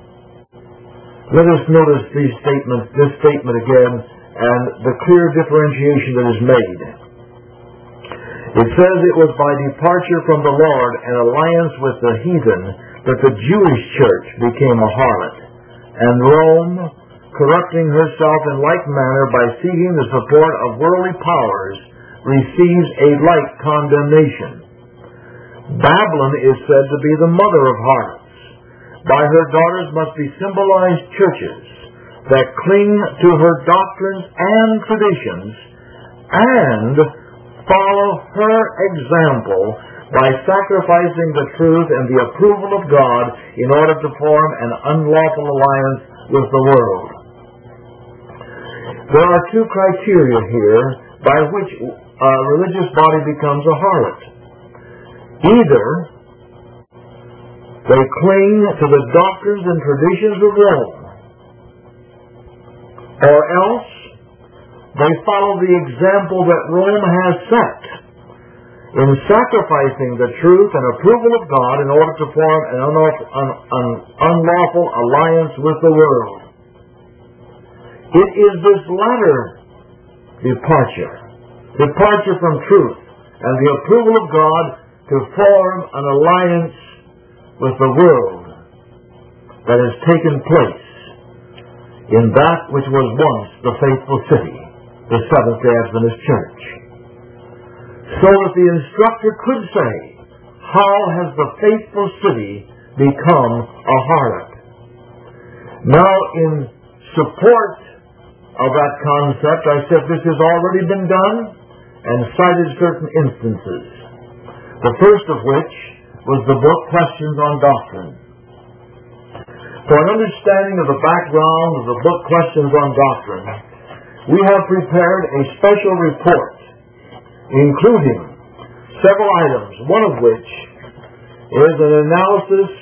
Let us notice these statements, this statement again, and the clear differentiation that is made. It says it was by departure from the Lord and alliance with the heathen that the Jewish church became a harlot, and Rome, corrupting herself in like manner by seeking the support of worldly powers, receives a like condemnation. Babylon is said to be the mother of harlots. By her daughters must be symbolized churches that cling to her doctrines and traditions and follow her example by sacrificing the truth and the approval of God in order to form an unlawful alliance with the world. There are two criteria here by which a religious body becomes a harlot. Either they cling to the doctrines and traditions of Rome, or else they follow the example that Rome has set in sacrificing the truth and approval of God in order to form an unlawful, un, un, unlawful alliance with the world. It is this latter departure, departure from truth and the approval of God to form an alliance with the world that has taken place in that which was once the faithful city, the Seventh-day Adventist Church. So that the instructor could say, how has the faithful city become a harlot? Now, in support of that concept, I said this has already been done and cited certain instances. The first of which was the book Questions on Doctrine. For an understanding of the background of the book Questions on Doctrine, we have prepared a special report including several items, one of which is an analysis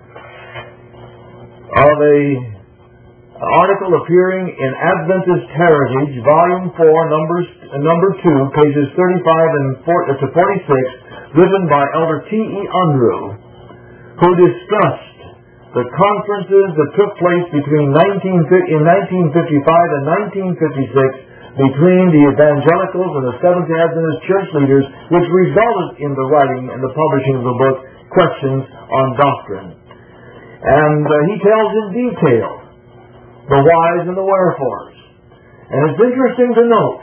of a article appearing in Adventist Heritage, Volume four, numbers, uh, number two, pages thirty-five and forty-six, written by Elder T E Unruh, who discussed the conferences that took place between nineteen, in nineteen fifty-five and nineteen fifty-six between the evangelicals and the Seventh-day Adventist church leaders, which resulted in the writing and the publishing of the book Questions on Doctrine. And uh, he tells in detail the whys and the wherefores. And it's interesting to note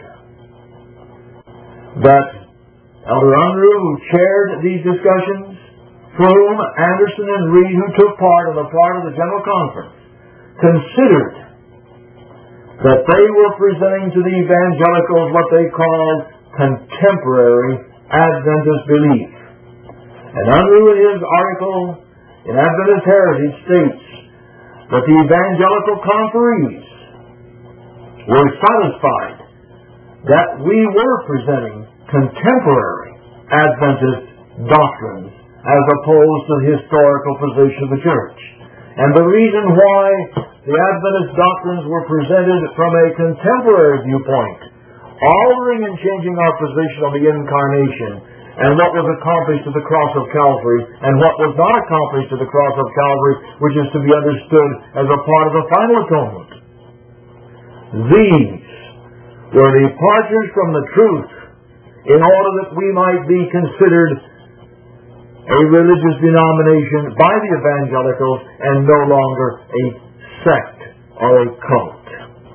that Elder Unruh, who chaired these discussions, Froome, Anderson, and Reed, who took part on the part of the General Conference, considered that they were presenting to the evangelicals what they called contemporary Adventist belief. And Unruh, in his article in Adventist Heritage, states that the evangelical conferees were satisfied that we were presenting contemporary Adventist doctrines as opposed to the historical position of the church. And the reason why the Adventist doctrines were presented from a contemporary viewpoint, altering and changing our position on the incarnation and what was accomplished at the cross of Calvary and what was not accomplished at the cross of Calvary, which is to be understood as a part of the final atonement. These were departures from the truth in order that we might be considered a religious denomination by the evangelicals and no longer a sect or a cult.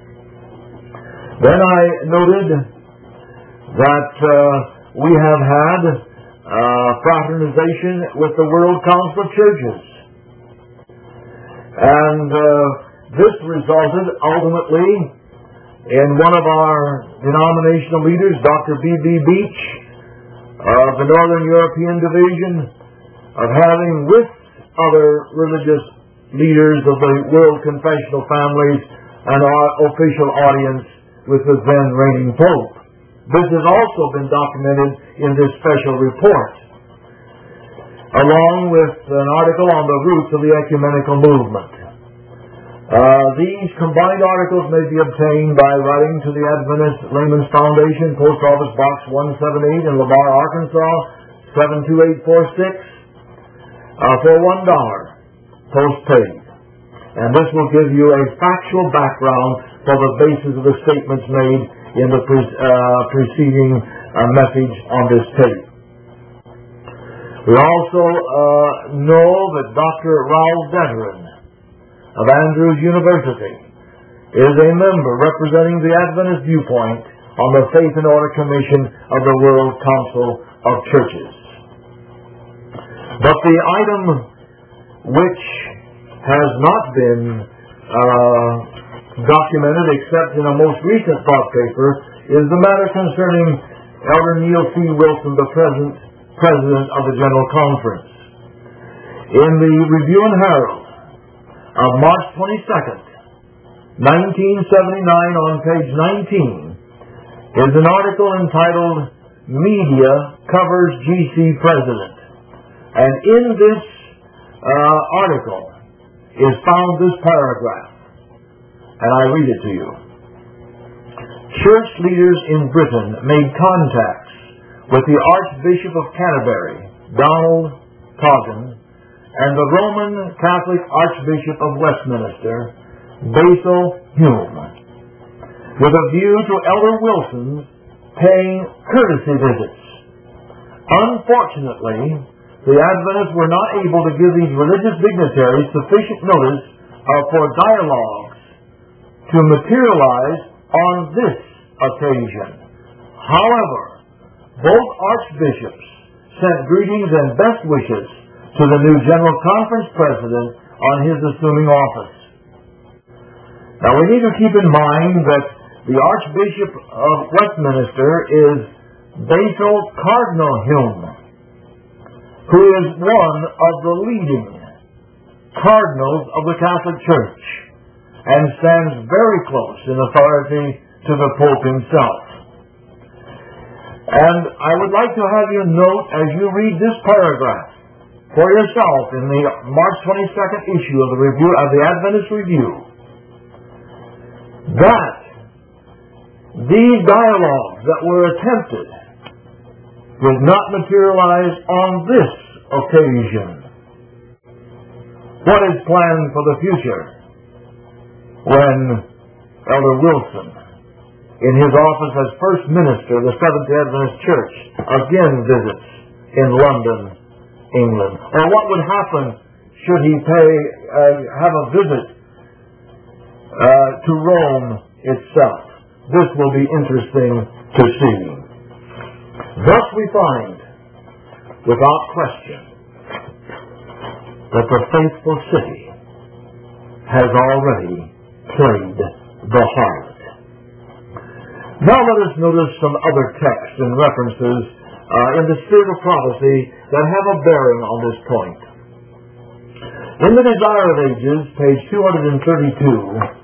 Then I noted that uh, we have had uh, fraternization with the World Council of Churches. And uh, this resulted ultimately in one of our denominational leaders, Doctor B B Beach, of the Northern European Division, of having with other religious leaders of the world confessional families and our official audience with the then reigning Pope. This has also been documented in this special report, along with an article on the roots of the ecumenical movement. Uh, these combined articles may be obtained by writing to the Adventist Layman's Foundation, Post Office Box one seventy-eight in Lamar, Arkansas, seven two eight four six, uh, for one dollar, postpaid. And this will give you a factual background for the basis of the statements made in the pre- uh, preceding uh, message on this tape. We also uh, know that Doctor Raoul Veteran of Andrews University is a member representing the Adventist viewpoint on the Faith and Order Commission of the World Council of Churches. But the item which has not been uh, documented except in a most recent thought paper is the matter concerning Elder Neil C. Wilson, the present President of the General Conference. In the Review and Herald of March twenty-second, nineteen seventy-nine, on page nineteen, is an article entitled Media Covers G C President. And in this uh, article is found this paragraph, and I read it to you. Church leaders in Britain made contacts with the Archbishop of Canterbury, Donald Coggan, and the Roman Catholic Archbishop of Westminster, Basil Hume, with a view to Elder Wilson's paying courtesy visits. Unfortunately, the Adventists were not able to give these religious dignitaries sufficient notice uh, for dialogues to materialize on this occasion. However, both archbishops sent greetings and best wishes to the new General Conference President on his assuming office. Now we need to keep in mind that the Archbishop of Westminster is Basil Cardinal Hume, who is one of the leading cardinals of the Catholic Church and stands very close in authority to the Pope himself. And I would like to have you note as you read this paragraph for yourself in the March twenty-second issue of the Review of the Adventist Review that these dialogues that were attempted did not materialize on this occasion. What is planned for the future when Elder Wilson, in his office as First Minister of the Seventh-day Adventist Church, again visits in London, England? Or what would happen should he pay, uh, have a visit uh, to Rome itself? This will be interesting to see. Thus we find, without question, that the faithful city has already played the harlot. Now let us notice some other texts and references uh, in the spirit of prophecy that have a bearing on this point. In the Desire of Ages, page two thirty-two,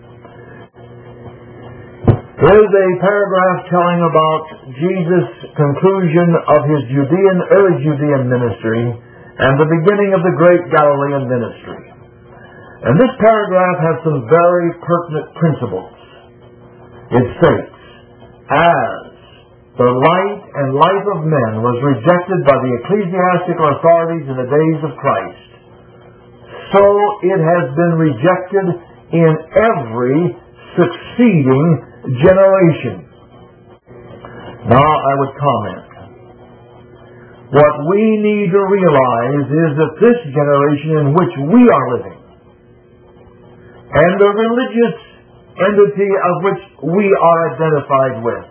there is a paragraph telling about Jesus' conclusion of his Judean, early Judean ministry and the beginning of the great Galilean ministry. And this paragraph has some very pertinent principles. It states, as the light and life of men was rejected by the ecclesiastical authorities in the days of Christ, so it has been rejected in every succeeding generation. Now I would comment. What we need to realize is that this generation in which we are living, and the religious entity of which we are identified with,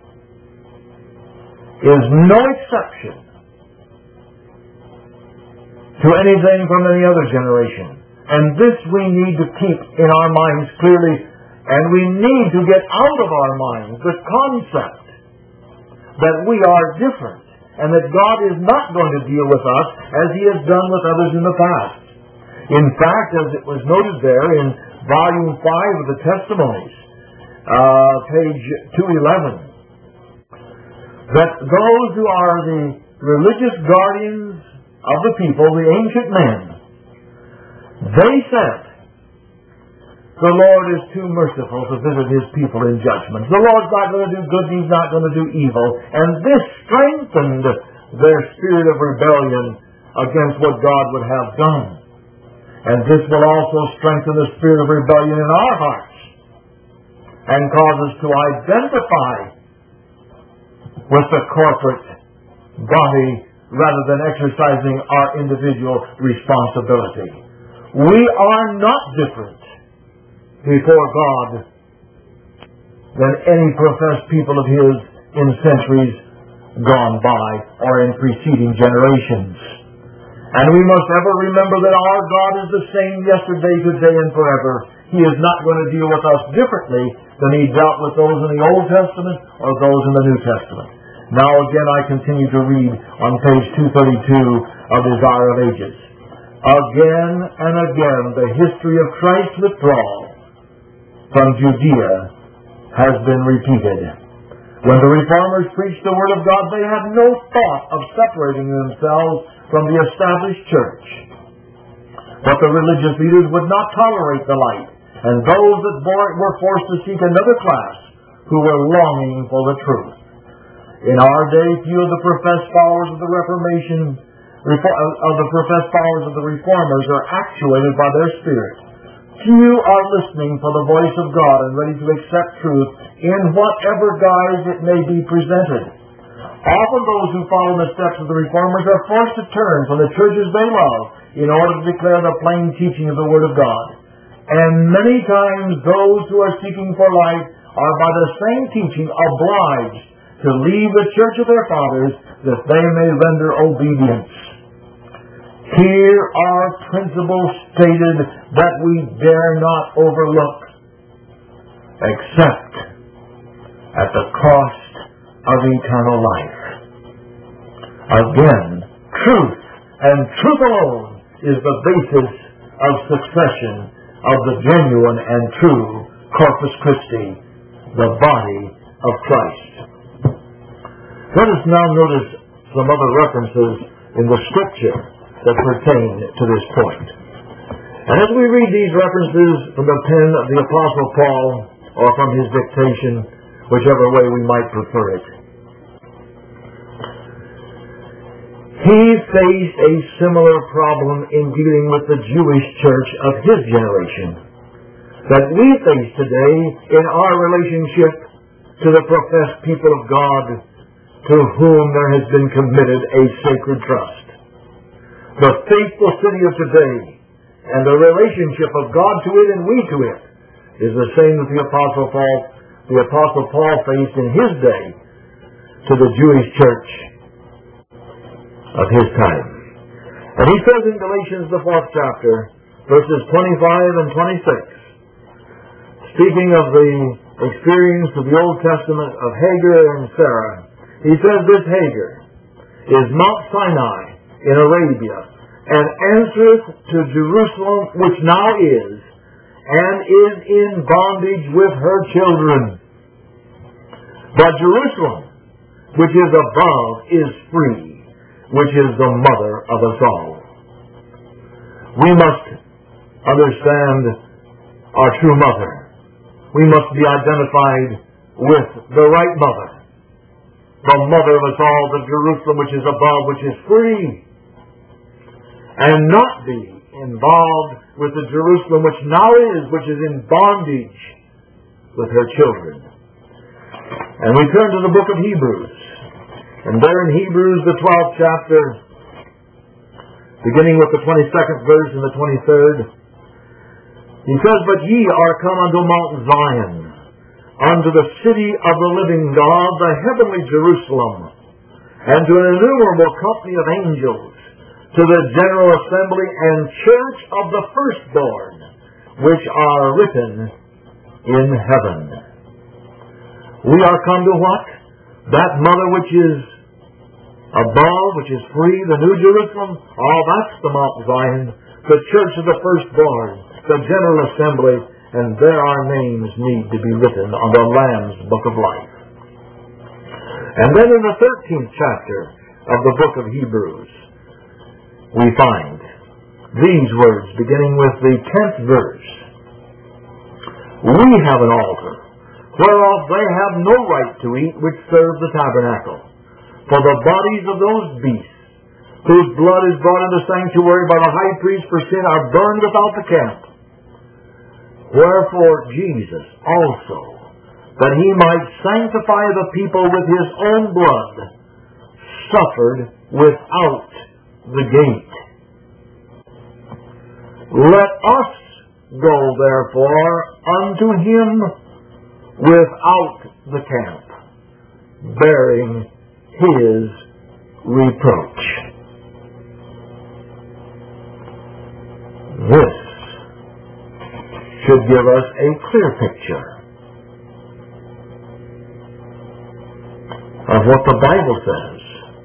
is no exception to anything from any other generation. And this we need to keep in our minds clearly, and we need to get out of our minds the concept that we are different and that God is not going to deal with us as He has done with others in the past. In fact, as it was noted there in Volume five of the Testimonies, uh, page two eleven, that those who are the religious guardians of the people, the ancient men, they said, the Lord is too merciful to visit His people in judgment. The Lord's not going to do good, He's not going to do evil. And this strengthened their spirit of rebellion against what God would have done. And this will also strengthen the spirit of rebellion in our hearts and cause us to identify with the corporate body rather than exercising our individual responsibility. We are not different before God than any professed people of His in centuries gone by or in preceding generations. And we must ever remember that our God is the same yesterday, today, and forever. He is not going to deal with us differently than He dealt with those in the Old Testament or those in the New Testament. Now again I continue to read on page two thirty-two of Desire of Ages. Again and again the history of Christ's withdrawal from Judea has been repeated. When the Reformers preached the Word of God, they had no thought of separating themselves from the established church. But the religious leaders would not tolerate the light, and those that bore it were forced to seek another class who were longing for the truth. In our day, few of the professed followers of the Reformation, of the professed followers of the Reformers are actuated by their spirit. Few are listening for the voice of God and ready to accept truth in whatever guise it may be presented. Often those who follow the steps of the Reformers are forced to turn from the churches they love in order to declare the plain teaching of the Word of God. And many times those who are seeking for life are by the same teaching obliged to leave the church of their fathers that they may render obedience. Here are principles stated that we dare not overlook, except at the cost of eternal life. Again, truth and truth alone is the basis of succession of the genuine and true Corpus Christi, the body of Christ. Let us now notice some other references in the Scripture that pertain to this point. And as we read these references from the pen of the Apostle Paul, or from his dictation, whichever way we might prefer it, he faced a similar problem in dealing with the Jewish church of his generation that we face today in our relationship to the professed people of God to whom there has been committed a sacred trust. The faithful city of today and the relationship of God to it and we to it is the same that the Apostle Paul, the Apostle Paul faced in his day to the Jewish church of his time. And he says in Galatians, the fourth chapter, verses twenty-five and twenty-six, speaking of the experience of the Old Testament of Hagar and Sarah, he says this Hagar is Mount Sinai in Arabia, and answereth to Jerusalem, which now is, and is in bondage with her children. But Jerusalem, which is above, is free, which is the mother of us all. We must understand our true mother. We must be identified with the right mother, the mother of us all, the Jerusalem which is above, which is free, and not be involved with the Jerusalem which now is, which is in bondage with her children. And we turn to the book of Hebrews. And there in Hebrews, the twelfth chapter, beginning with the twenty-second verse and the twenty-third, he says, But ye are come unto Mount Zion, unto the city of the living God, the heavenly Jerusalem, and to an innumerable company of angels, to the general assembly and church of the firstborn, which are written in heaven. We are come to what? That mother which is above, which is free, the New Jerusalem. Oh, that's the Mount Zion, the church of the firstborn, the general assembly, and there our names need to be written on the Lamb's book of life. And then in the thirteenth chapter of the book of Hebrews, we find these words, beginning with the tenth verse. We have an altar, whereof they have no right to eat which serve the tabernacle. For the bodies of those beasts, whose blood is brought into the sanctuary by the high priest for sin, are burned without the camp. Wherefore Jesus also, that he might sanctify the people with his own blood, suffered without the gate. Let us go therefore unto him without the camp, bearing his reproach. This should give us a clear picture of what the Bible says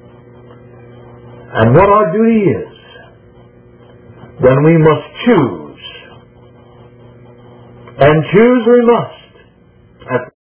and what our duty is when we must choose. And choose we must